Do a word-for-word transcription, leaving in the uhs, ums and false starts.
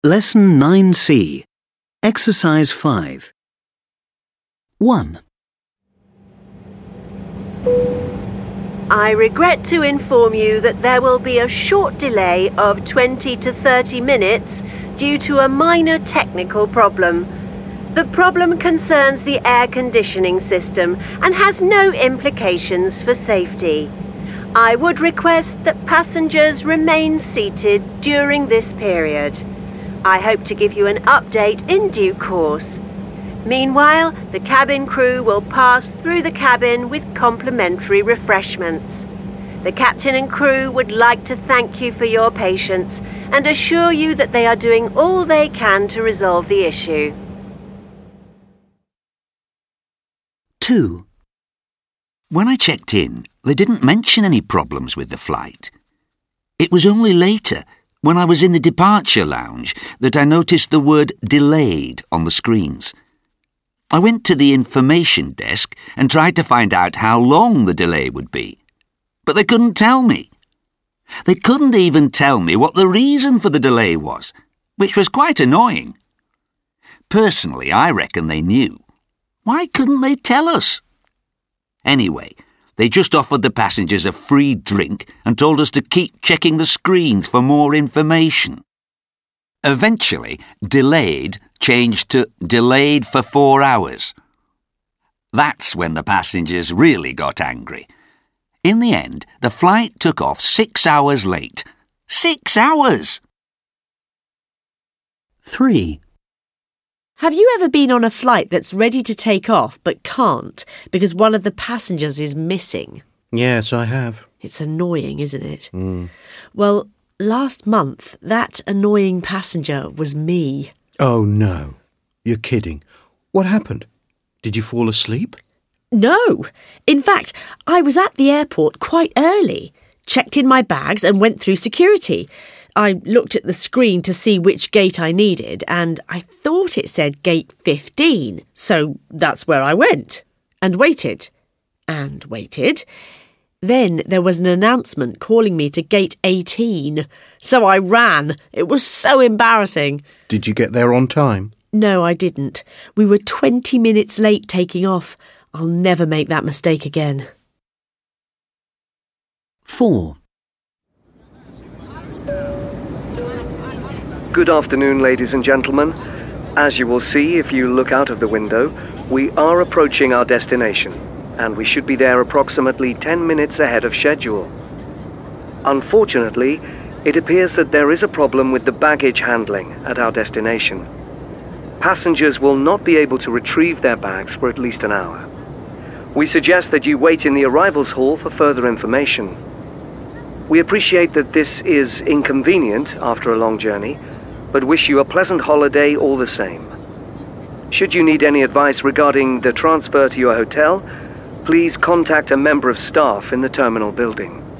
Lesson nine C. Exercise five. one. I regret to inform you that there will be a short delay of twenty to thirty minutes due to a minor technical problem. The problem concerns the air conditioning system and has no implications for safety. I would request that passengers remain seated during this period. I hope to give you an update in due course. Meanwhile, the cabin crew will pass through the cabin with complimentary refreshments. The captain and crew would like to thank you for your patience and assure you that they are doing all they can to resolve the issue. two. When I checked in, they didn't mention any problems with the flight. It was only later, when I was in the departure lounge, that I noticed the word delayed on the screens. I went to the information desk and tried to find out how long the delay would be, but they couldn't tell me. They couldn't even tell me what the reason for the delay was, which was quite annoying. Personally, I reckon they knew. Why couldn't they tell us? Anyway, they just offered the passengers a free drink and told us to keep checking the screens for more information. Eventually, delayed changed to delayed for four hours. That's when the passengers really got angry. In the end, the flight took off six hours late. Six hours! three. Have you ever been on a flight that's ready to take off but can't because one of the passengers is missing? Yes, I have. It's annoying, isn't it? Mm. Well, last month, that annoying passenger was me. Oh, no. You're kidding. What happened? Did you fall asleep? No. In fact, I was at the airport quite early, checked in my bags and went through security. I looked at the screen to see which gate I needed, and I thought it said gate fifteen, so that's where I went. And waited. And waited. Then there was an announcement calling me to gate eighteen. So I ran. It was so embarrassing. Did you get there on time? No, I didn't. We were twenty minutes late taking off. I'll never make that mistake again. four. Good afternoon, ladies and gentlemen. As you will see if you look out of the window, we are approaching our destination, and we should be there approximately ten minutes ahead of schedule. Unfortunately, it appears that there is a problem with the baggage handling at our destination. Passengers will not be able to retrieve their bags for at least an hour. We suggest that you wait in the arrivals hall for further information. We appreciate that this is inconvenient after a long journey, but wish you a pleasant holiday all the same. Should you need any advice regarding the transfer to your hotel, please contact a member of staff in the terminal building.